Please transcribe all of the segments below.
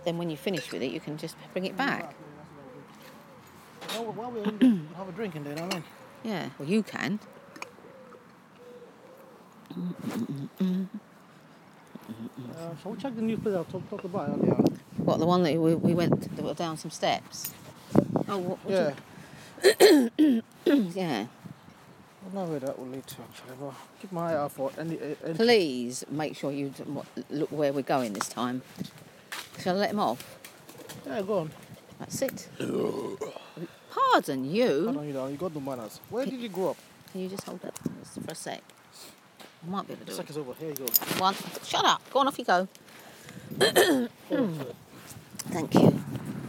then when you finish with it, you can just bring it back. No, while we're in there, we can have a drink in there, you know what I mean? Yeah, well, you can. Shall we check the new place I talked about earlier? What, the one that we went down some steps? Oh, what Yeah. yeah. I don't know where that will lead to, actually, but keep my eye out for any Please make sure you look where we're going this time. Shall I let him off? Yeah, go on. That's it. Pardon you. Pardon you, darling. You got no manners. Where did you grow up? Can you just hold it just for a sec? I might be able to The do it. second's over. Here you go. One. Shut up. Go on, off you go. Thank you.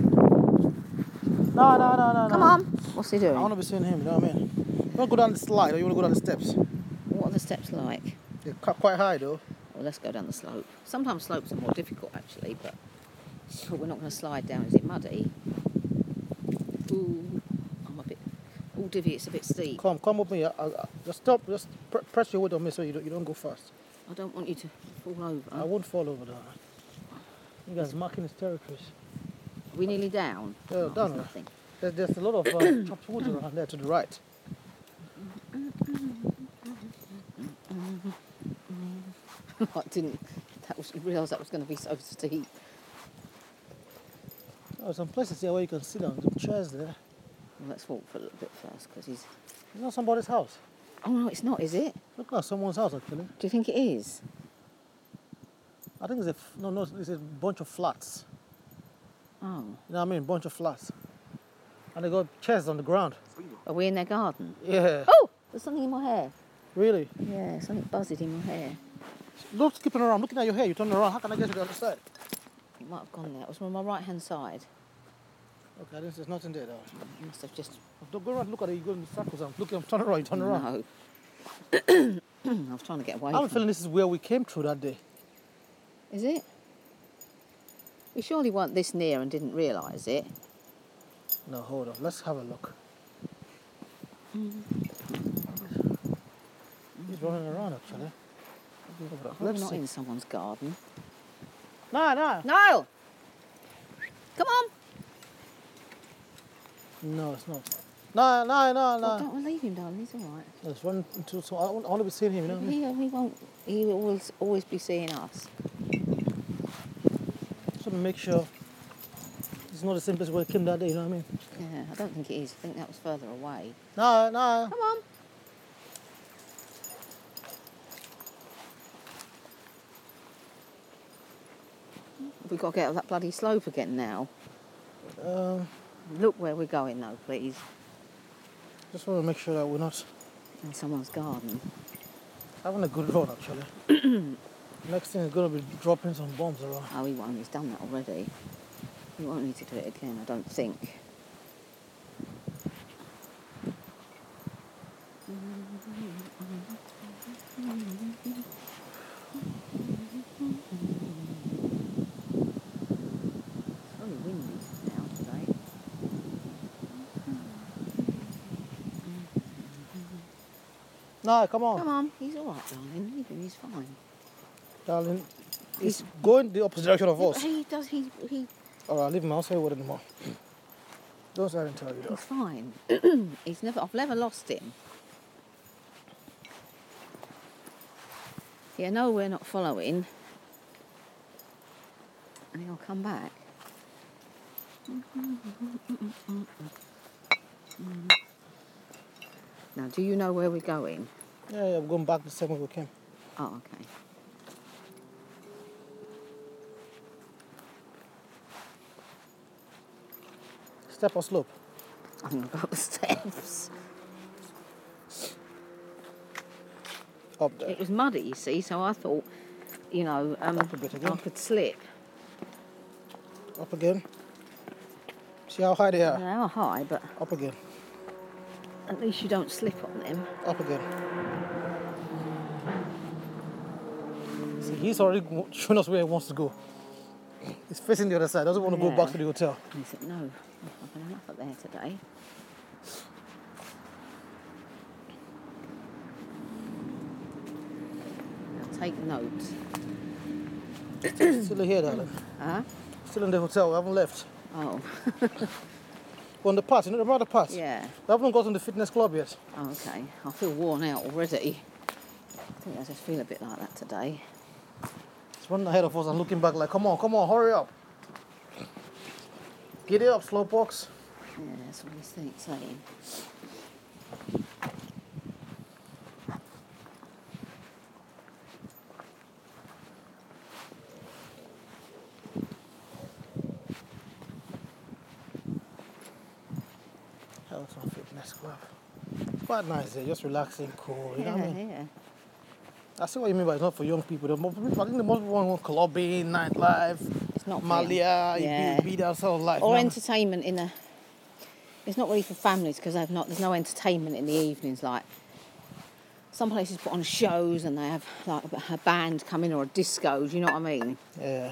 No. Come on. What's he doing? I want to be seeing him, you know what I mean? You want to go down the slide or you want to go down the steps? What are the steps like? They're quite high, though. Well, let's go down the slope. Sometimes slopes are more difficult, actually, but we're not going to slide down. Is it muddy? Ooh, I'm a bit... Ooh, divvy, it's a bit steep. Come with me. Just stop. Just press your weight on me so you don't go fast. I don't want you to fall over. I won't fall over, darling. You guys marking his territories. Are we nearly down? Yeah, Oh, down. there's nothing. There's a lot of chopped wood around there to the right. I didn't realise that was going to be so steep. Oh, some places here where you can sit down. Some chairs there. Well, let's walk for a little bit first, because he's... It's not somebody's house. Oh, no, it's not, is it? Look like someone's house, actually. Do you think it is? I think it's it's a bunch of flats. Oh. You know what I mean? Bunch of flats. And they got chairs on the ground. Are we in their garden? Yeah. Oh! There's something in my hair. Really? Yeah, something buzzed in my hair. Look, skipping around, looking at your hair. You turn around. How can I get to the other side? It might have gone there. It was on my right-hand side. Okay, there's nothing there, though. It must have just... Don't go around, look at it. You go in the circles. I'm turn around, you turn around. No. I was trying to get away I have a from feeling this is where we came through that day. Is it? We surely weren't this near and didn't realise it. No, hold on. Let's have a look. He's running around, actually. We're Let's not see. in someone's garden. No. Niall! Come on! No, it's not. No. Oh, don't leave him, darling. He's all right. Let's run into... So I want to be seeing him, you know what I mean? He won't. He will always be seeing us. Just want to make sure it's not the same place where we came that day, you know what I mean? Yeah, I don't think it is. I think that was further away. No. Come on. We've got to get up that bloody slope again now. Look where we're going, though, please. Just want to make sure that we're not In someone's garden. having a good run, actually. Next thing is going to be dropping some bombs around. Oh, he won't. He's done that already. He won't need to do it again, I don't think. It's very windy now today. No, come on. Come on, he's all right, darling. Leave him, he's fine. Darling, he's going the opposite direction of us. He does. He. All right, leave him. I'll say a word anymore. Don't say I didn't tell you, though. He's fine. He's never. I've never lost him. Yeah, no, we're not following. And he'll come back. Now, do you know where we're going? Yeah, we're going back the same way we came. Oh, okay. Step or slope? I'm going to go up the steps. Up there. It was muddy, you see, so I thought, you know, Up a bit again. I could slip. Up again. See how high they are? They are high, but Up again. at least you don't slip on them. Up again. See, he's already showing us where he wants to go. He's facing the other side. Doesn't want to go back to the hotel. And he said, no, I've had enough up there today. Now take note. Still here, darling. Huh? Still still in the hotel. We haven't left. Oh. We're on the path. You know about the path? Yeah. We haven't gotten to the fitness club yet. Oh, okay. I feel worn out already. I think I just feel a bit like that today. It's running ahead of us and looking back like, come on, hurry up. Get it up, slowpokes. Yeah, that's what he's saying. Hellton Fitness Club. It's quite nice there, just relaxing, cool. You know what I mean? Yeah. I see what you mean by it's not for young people. I think the most people want clubbing, nightlife, It's not for Malia, Yeah. be that sort of life. Or you know? entertainment in the... It's not really for families because there's no entertainment in the evenings. Like, some places put on shows and they have like a band come in or a disco, do you know what I mean? Yeah.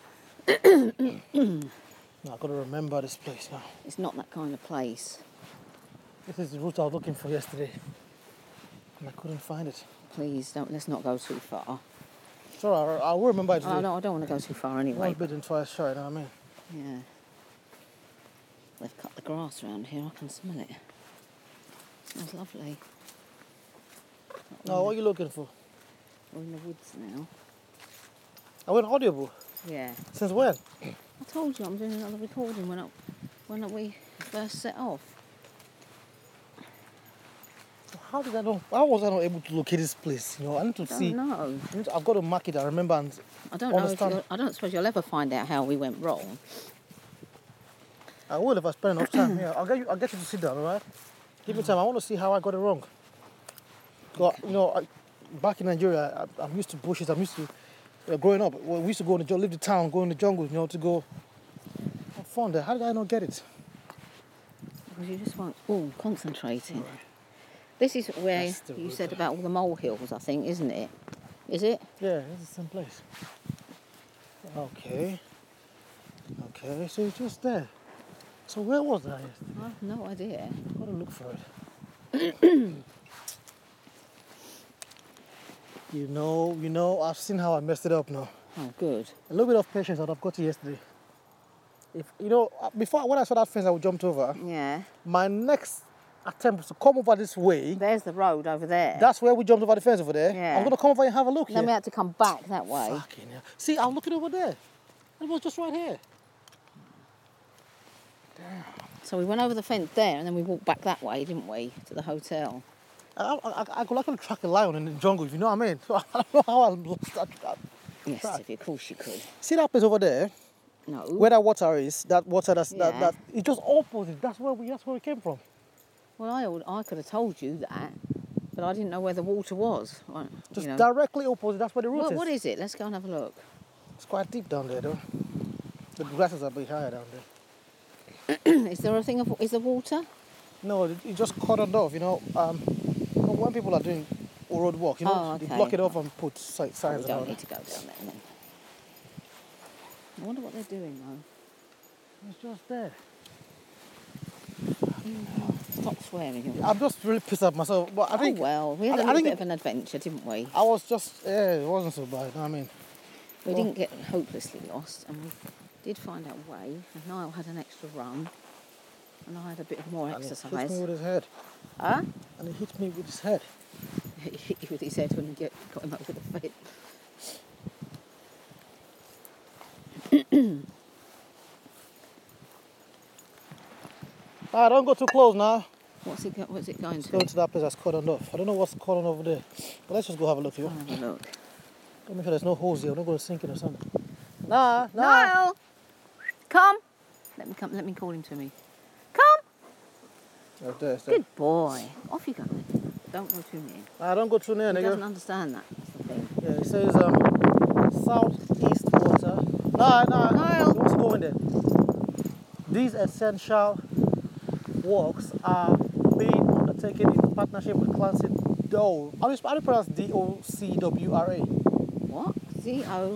Now I've got to remember this place now. It's not that kind of place. This is the route I was looking for yesterday. And I couldn't find it. Please, let's not go too far. It's alright, I will remember it today. Oh, no, I don't want to go too far anyway. One bit and twice shy, you know what I mean? Yeah. They've cut the grass around here, I can smell it. Smells lovely. No, what are you looking for? We're in the woods now. I went audible. Yeah. Since when? I told you I'm doing another recording when we first set off. How was I not able to locate this place? You know, I need to I see. don't know. I've got to mark it. I remember and I don't know. understand. I don't suppose you'll ever find out how we went wrong. I will if I spend enough time here. I'll get you to sit down, all right? Give me time. I want to see how I got it wrong. Okay. You know, back in Nigeria, I'm used to bushes. I'm used to growing up. We used to go leave the town, go in the jungle. You know, to go have fun there. How did I not get it? Because you just weren't concentrating. Right. This is where you said about all the molehills, I think, isn't it? Is it? Yeah, it's the same place. Okay. So it's just there. So where was I yesterday? I have no idea. I've got to look for it. You know, I've seen how I messed it up now. Oh, good. A little bit of patience that I've got to yesterday. Before when I saw that fence I jumped over. Yeah. My next attempt was to come over this way. There's the road over there. That's where we jumped over the fence over there. Yeah. I'm going to come over and have a look then here. we had to come back that way. Fucking hell. See, I'm looking over there. It was just right here. Damn. So we went over the fence there and then we walked back that way, didn't we, to the hotel? I could actually track a lion in the jungle, if you know what I mean. So I don't know how I lost that. Yes, of course you could. See that place over there? No. Where that water is, that water that it's just opposite. That's where we came from. Well, I could have told you that, but I didn't know where the water was. Just directly opposite. That's where the root is. What is it? Let's go and have a look. It's quite deep down there, though. The grasses are a bit higher down there. Is there a thing is there water? No, it just cordoned off. When people are doing road work, they block it off and put signs We don't around need it. to go down there then. I wonder what they're doing though. It's just there. Stop swearing. I'm just really pissed at myself. But I think. Well, we had a little bit of an adventure, didn't we? I was just. Yeah, it wasn't so bad. I mean. We didn't get hopelessly lost, and we did find our way. And Niall had an extra run, and I had a bit of more exercise. He hit me with his head. Huh? And he hit me with his head. He hit you with his head when you got him over the fence. Don't go too close now. What's it going Let's to? go to that place that's cordoned off. I don't know what's cordoned over there. But let's just go have a look here. Have a look. Let me sure there's no holes here. I'm not going to sink in or something. Niall! Come! Let me call him to me. Come! Right there, Good boy. Off you go then. Don't go too near. Don't go too near, He nigga. doesn't understand that. That's the thing. Yeah, it says southeast water. No, Niall. he wants to go in there. These essential works are being undertaken in partnership with Clancy Dow. How do you pronounce DOCWRA? What? Z-O?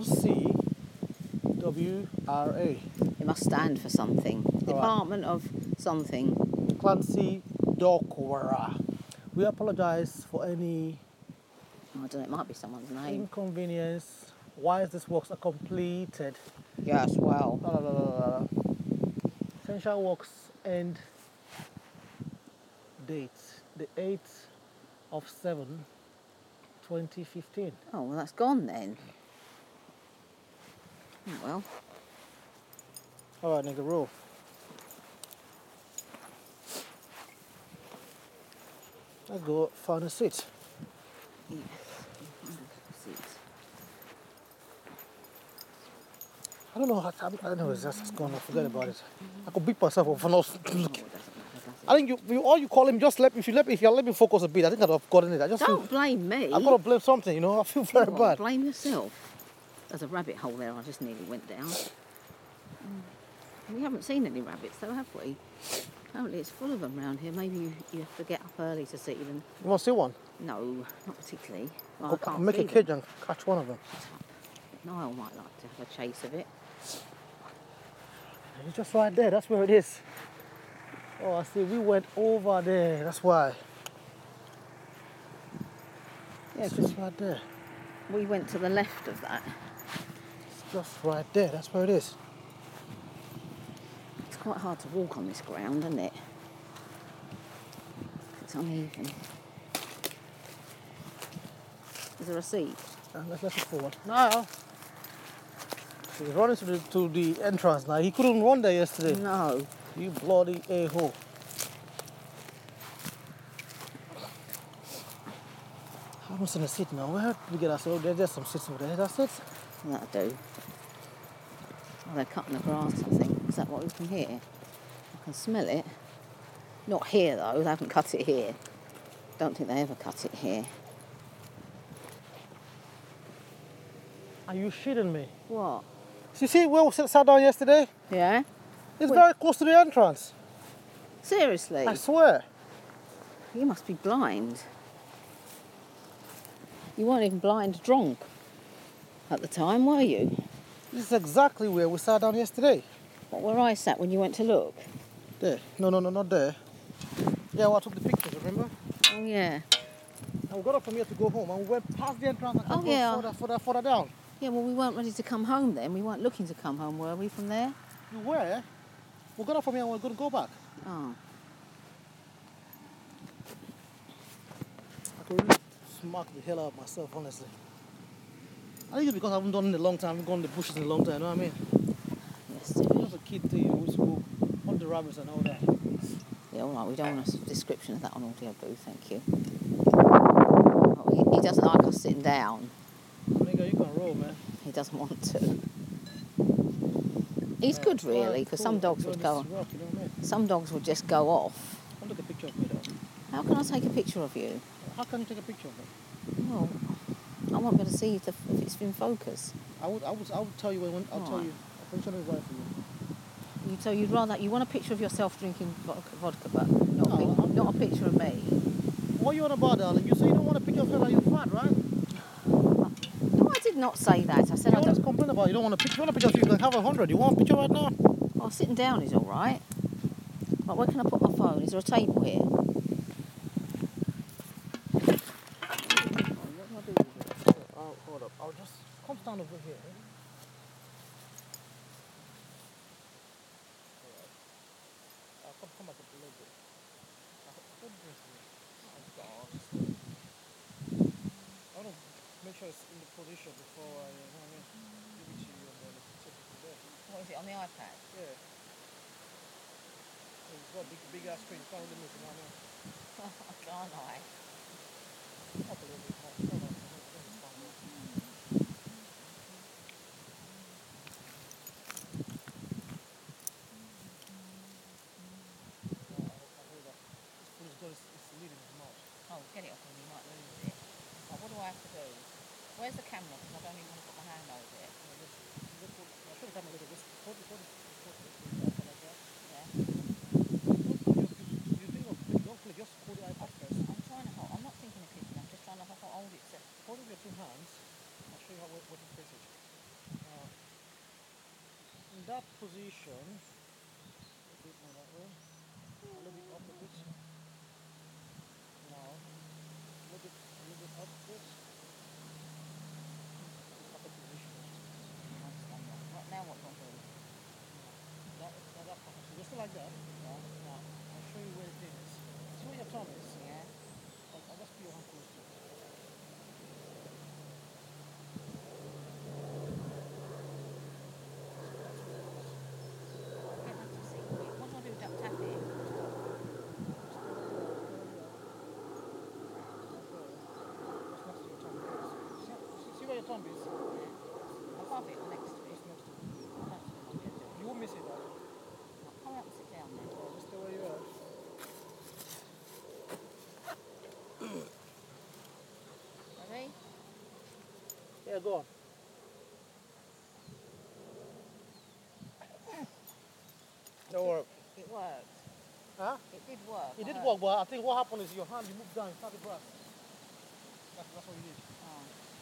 CWRA. It must stand for something. Department of something. Clancy Dokwara. We apologize for any I don't know, it might be someone's name. inconvenience while these works are completed Yes, well. La, la, la, la, la, la. Essential Works end date, the 8th of 7, 2015. Oh, well, that's gone then. Oh, well. All right, nigga, roll. Let's go find a seat. Yes. Seats. I don't know how I don't know it's just gone. Forget about it. I could beat myself up for not looking. Oh, it doesn't matter, does it? I think all you call him just if you let me focus a bit. I think I'd have gotten it. I just Don't feel blame me. I've got to blame something. You know, I feel very What, bad. blame yourself. There's a rabbit hole there I just nearly went down. We haven't seen any rabbits though, have we? Apparently it's full of them round here. Maybe you have to get up early to see them. You want to see one? No, not particularly. Well, I I can't can make a see cage them. and catch one of them. Niall might like to have a chase of it. It's just right there. That's where it is. Oh, I see. We went over there. That's why. Yeah, It's 'cause just right there. we went to the left of that. It's just right there. That's where it is. It's quite hard to walk on this ground, isn't it? It's uneven. Is there a seat? Let's look forward. Now. He's running to the entrance now. He couldn't run there yesterday. No. You bloody a-hole. I haven't seen a seat now. Where did we get ourselves? There's some seats over there. That's it. That'll do. Oh, they're cutting the grass, I think. Is that what we can hear? I can smell it. Not here, though. They haven't cut it here. Don't think they ever cut it here. Are you shitting me? What? You see where we sat down yesterday? Yeah? It's Wait. very close to the entrance. Seriously? I swear. You must be blind. You weren't even blind drunk at the time, were you? This is exactly where we sat down yesterday. What, where I sat when you went to look? There. No, not there. Yeah, well, I took the pictures, remember? Oh, yeah. And we got up from here to go home and we went past the entrance and Oh, kept yeah. going further down. Yeah, well, we weren't ready to come home then. We weren't looking to come home, were we, from there? You were? We got up from here and we're going to go back. Oh. I could really smack the hell out of myself, honestly. I think it's because I haven't done it in a long time. I haven't gone in the bushes in a long time, you know what I mean? Yes, When I was a kid, we used to go hunt the rabbits and all that. Yeah, all right, we don't want a description of that on audio boo, thank you. Oh, he doesn't like us sitting down. Nigga, you can roll, man. He doesn't want to. He's good, really, because some dogs would go. Rock, you know what I mean? Some dogs would just go off. I'll take a picture of me, though. How can I take a picture of you? How can you take a picture of me? Well, I won't be able to see if it's in focus. I would tell you when I'll tell Alright. you. I'll picture it right for you. So you'd rather you want a picture of yourself drinking vodka, but not, No, not a picture of me. What are you on about, darling? You say you don't want a picture of her like you're fat, right? No, I did not say that. I said You I always don't. complain about you don't want a picture. You want a picture of you can have 100. You want a picture right now? Oh, sitting down is all right. Right, where can I put my phone? Is there a table here? Hold up. I'll just come stand over here. Come back up a little bit. What drinks me? Oh God. I want to make sure it's in the position before I, you know what I mean, give it to you and then take it from there. What is it, on the iPad? Yeah. It's got a big ass screen. You can't really move, you know what I mean? Can't I? Up a little bit more. Hold on. It's fine, yeah. Hold up. This fool has got his lid in his mouth. Oh, get it off him, you might lose it. Right, what do I have to do? Where's the camera? Because I don't even want to put my hand over it. I'll show the camera later. Just hold it like that. Yeah. You think of click, don't click, just hold the iPad first. I'm trying to hold. I'm not thinking of clicking. I'm just trying to hold it. Hold it with your two hands. I'll show you how what you face it. In that position, a bit more that way. A little bit up a bit. Now, a little bit up a bit. Upper position. Right, now what do I job. Now, I'll show you where the thing is. See where your thumb is? Yeah. I'll just put your hand close to it. Get that to see. What do I do? Tap it. See where your thumb is? Above it or next to it? Just next to it. I don't think I'll be able to do it. You won't miss it, darling. Hurry up and sit down then. Just stay where you are. Ready? Yeah, go on. Don't worry. It worked. Huh? It did work. It I did heard- work, but I think what happened is your hand, you moved down, you started grass. That's what you did. Oh.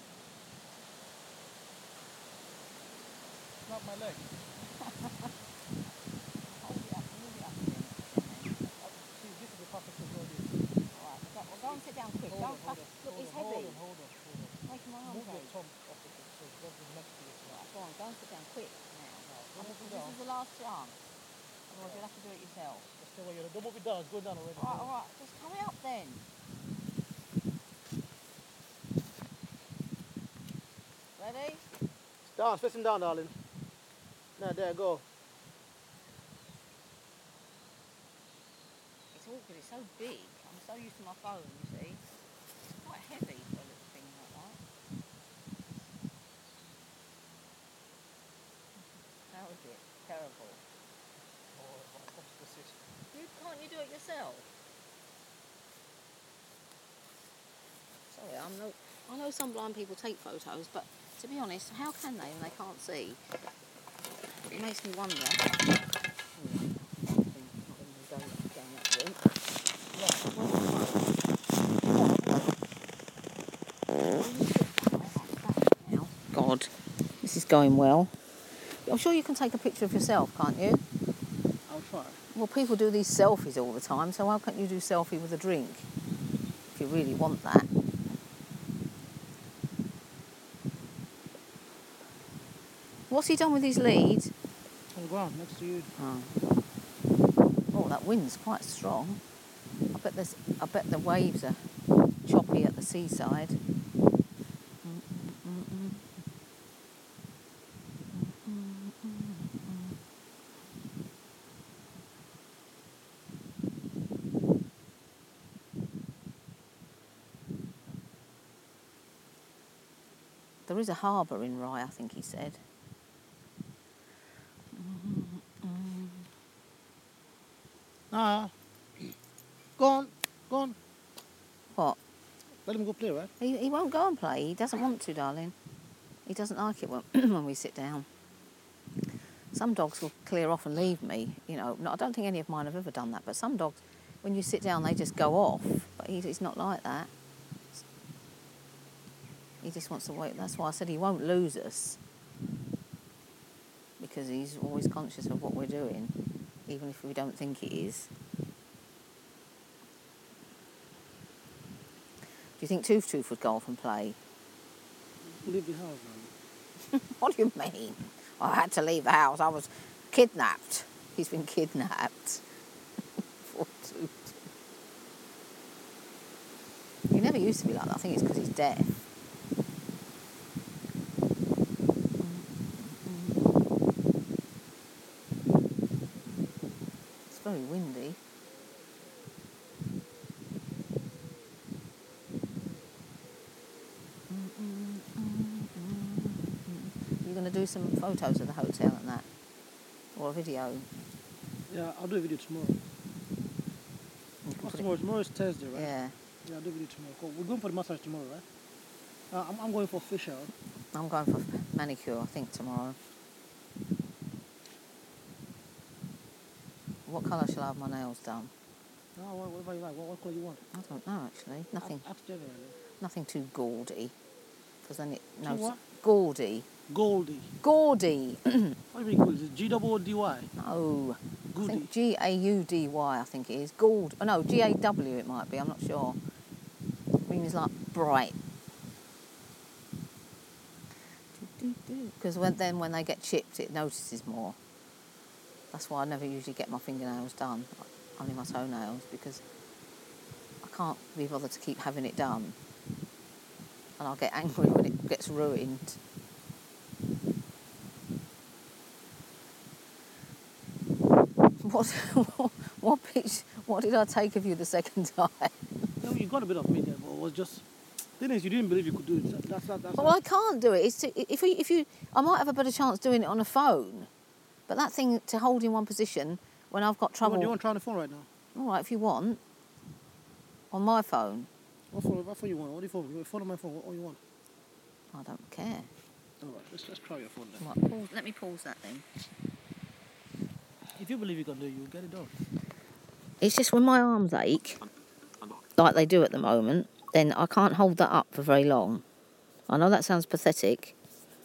Not my leg. Hold it up. Move it up a bit. See, this is the perfect place where it is. Alright, well, go and sit down quick. Hold on, Look, it's heavy. Hold on. Making my arm Move your ache. thumb off the thing, so it doesn't next to it. Right, go on, go and sit down quick now. Don't move it This down. is the last chance. Otherwise you'll have to do it yourself. Just stay where you are. Don't move it down, it's going down already. Alright, just hurry up then. Ready? Down, facing down, darling. Now, there, go. It's awkward, it's so big. I'm so used to my phone, you see. It's quite heavy for a little thing like that. How is it? Terrible. Can't you do it yourself? Sorry, I know some blind people take photos, but to be honest, how can they when they can't see? It makes me wonder. God, this is going well. I'm sure you can take a picture of yourself, can't you? I'll try. Well, people do these selfies all the time, so why can't you do selfie with a drink? If you really want that. What's he done with his lead? On the ground, next to you. Oh, that wind's quite strong. I bet the waves are choppy at the seaside. There is a harbour in Rye, I think he said. Go on. What? Let him go play, right? He won't go and play. He doesn't want to, darling. He doesn't like it when, when we sit down. Some dogs will clear off and leave me. You know, I don't think any of mine have ever done that, but some dogs, when you sit down, they just go off. But he's not like that. He just wants to wait. That's why I said he won't lose us. Because he's always conscious of what we're doing, even if we don't think he is. Do you think Tooth would go off and play? Leave the house, man. What do you mean? I had to leave the house. I was kidnapped. He's been kidnapped. Poor Tooth. He never used to be like that. I think it's because he's deaf. It's very windy. You're going to do some photos of the hotel and that? Or a video? Yeah, I'll do a video tomorrow. You can put it- Tomorrow is Thursday, right? Yeah. Yeah, I'll do a video tomorrow. Cool. We're going for the massage tomorrow, right? I'm going for facial. I'm going for manicure, I think, tomorrow. What colour shall I have my nails done? No, whatever you like. What color you want? I don't know, actually. Nothing, Ask generally. nothing too gaudy. Because then it Too knows... what? Gaudy. Goldie. Gaudy! What do you mean Goldie? Is it G-O-O-D-Y? No. I Goody. think G-A-U-D-Y, I think it is. Gold. Oh, no, G-A-W it might be. I'm not sure. It means like bright. Because when they get chipped, it notices more. That's why I never usually get my fingernails done, only my toenails, because I can't be bothered to keep having it done. And I'll get angry when it gets ruined. What did I take of you the second time? No, you got a bit of me there, but it was just... The thing is, you didn't believe you could do it. That's Well, I can't do it. I might have a better chance doing it on a phone, but that thing to hold in one position when I've got trouble. Do you want to try on the phone right now? All right, if you want, on my phone. What phone you want? What do you phone? You want phone on my phone? What do you want? I don't care. All right, let's try your phone then. Right, let me pause that then. If you believe you can do it, you'll get it done. It's just when my arms ache, like they do at the moment, then I can't hold that up for very long. I know that sounds pathetic,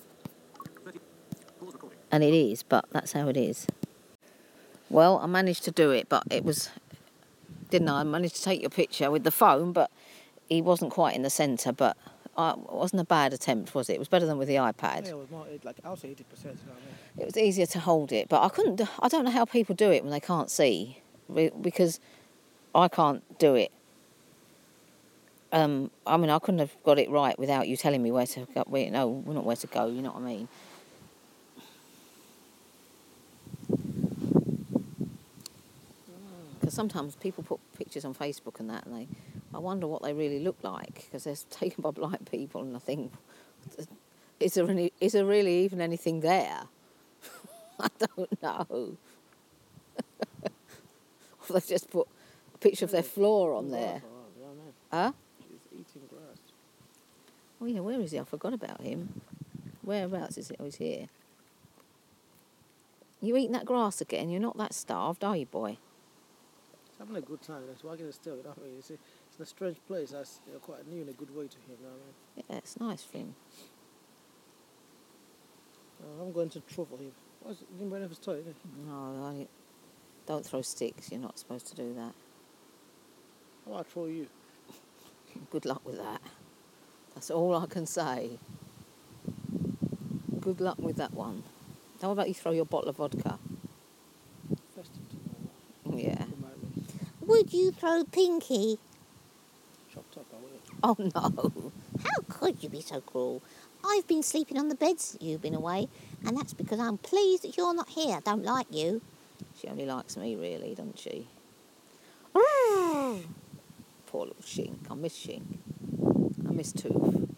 and it is, but that's how it is. Well, I managed to do it, but it was... Didn't I? I managed to take your picture with the phone, but he wasn't quite in the centre, but it wasn't a bad attempt, was it? It was better than with the iPad. Yeah, it was more, I would say 80%, you know what I mean? It was easier to hold it, but I don't know how people do it when they can't see, because I can't do it. I mean, I couldn't have got it right without you telling me where to go. No, not where to go, you know what I mean? Because sometimes people put pictures on Facebook and that, and I wonder what they really look like, because they're taken by blind people, and I think, is there really even anything there? I don't know. Or they've just put a picture of their floor on there. Huh? He's eating grass. Oh yeah, where is he? I forgot about him. Whereabouts is he? Oh, he's here. You eating that grass again? You're not that starved, are you, boy? He's having a good time. That's why I get still. You know what I mean? It's a strange place. That's quite new in a good way to him. You know what I mean? Yeah, it's nice for him. I'm going to throw for him. You didn't bring up his toy, did you? No, don't throw sticks. You're not supposed to do that. How about I throw you? Good luck with that. That's all I can say. Good luck with that one. How about you throw your bottle of vodka? Festive Yeah. Would you throw Pinky? Chopped up, I will. Oh no. How could you be so cruel? I've been sleeping on the beds that you've been away, and that's because I'm pleased that you're not here. I don't like you. She only likes me, really, doesn't she? Mm. Poor little Shink. I miss Shink. I miss Tooth.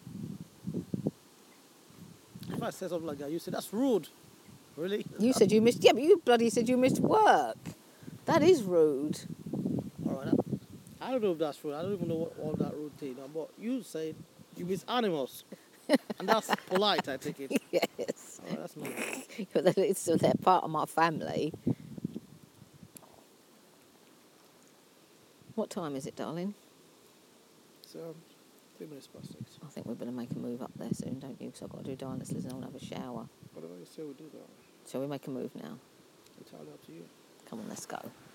If I say something like that, you say, that's rude. Really? You said you missed... Yeah, but you bloody said you missed work. That is rude. All right. I don't know if that's rude. I don't even know what all that rude thing. But you said you miss animals. And that's polite, I take it. Yes. Oh, that's nice. But so they're part of my family. What time is it, darling? It's 3 minutes past 6. I think we better make a move up there soon, don't you? Because I've got to do Dinah's and I'll have a shower. Whatever you say, we do that. Shall we make a move now? Entirely up to you. Come on, let's go.